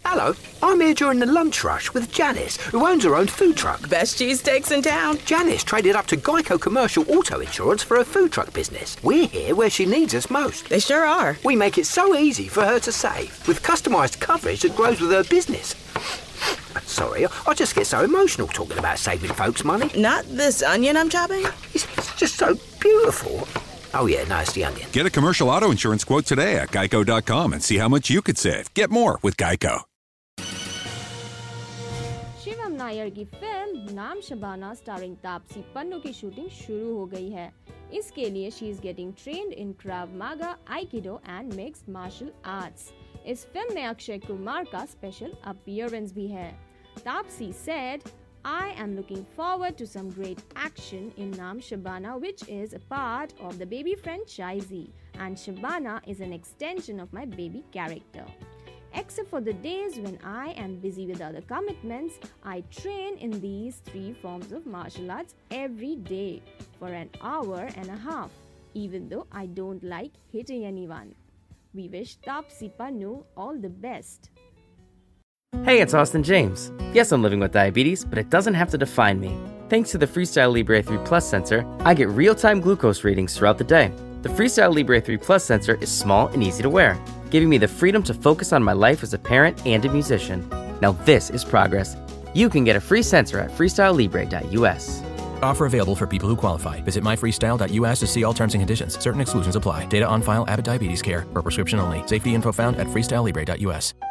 Hello, I'm here during the lunch rush with Janice, who owns her own food truck. Best cheesesteaks in town. Janice traded up to Geico Commercial Auto Insurance for her food truck business. We're here where she needs us most. They sure are. We make it so easy for her to save, with customised coverage that grows with her business. Sorry, I just get so emotional talking about saving folks money. Not this onion I'm chopping? It's just so beautiful. Oh yeah, no, it's the onion. Get a commercial auto insurance quote today at geico.com and see how much you could save. Get more with Geico. Shivam Nair की film नाम Shabana starring Taapsee Pannu की shooting शुरू हो गई है। इसके लिए she is getting trained in krav maga, aikido and mixed martial arts. इस फिल्म में अक्षय कुमार का स्पेशल अपीयरेंस भी है। Taapsee said, I am looking forward to some great action in Naam Shabana, which is a part of the baby franchise, and Shabana is an extension of my baby character. Except for the days when I am busy with other commitments, I train in these 3 forms of martial arts every day for an hour and a half, even though I don't like hitting anyone. We wish Taapsee Pannu all the best. Hey, it's Austin James. Yes, I'm living with diabetes, but it doesn't have to define me. Thanks to the Freestyle Libre 3 Plus sensor, I get real-time glucose readings throughout the day. The Freestyle Libre 3 Plus sensor is small and easy to wear, giving me the freedom to focus on my life as a parent and a musician. Now this is progress. You can get a free sensor at freestylelibre.us. Offer available for people who qualify. Visit myfreestyle.us to see all terms and conditions. Certain exclusions apply. Data on file. Abbott Diabetes Care. Per prescription only. Safety info found at freestylelibre.us.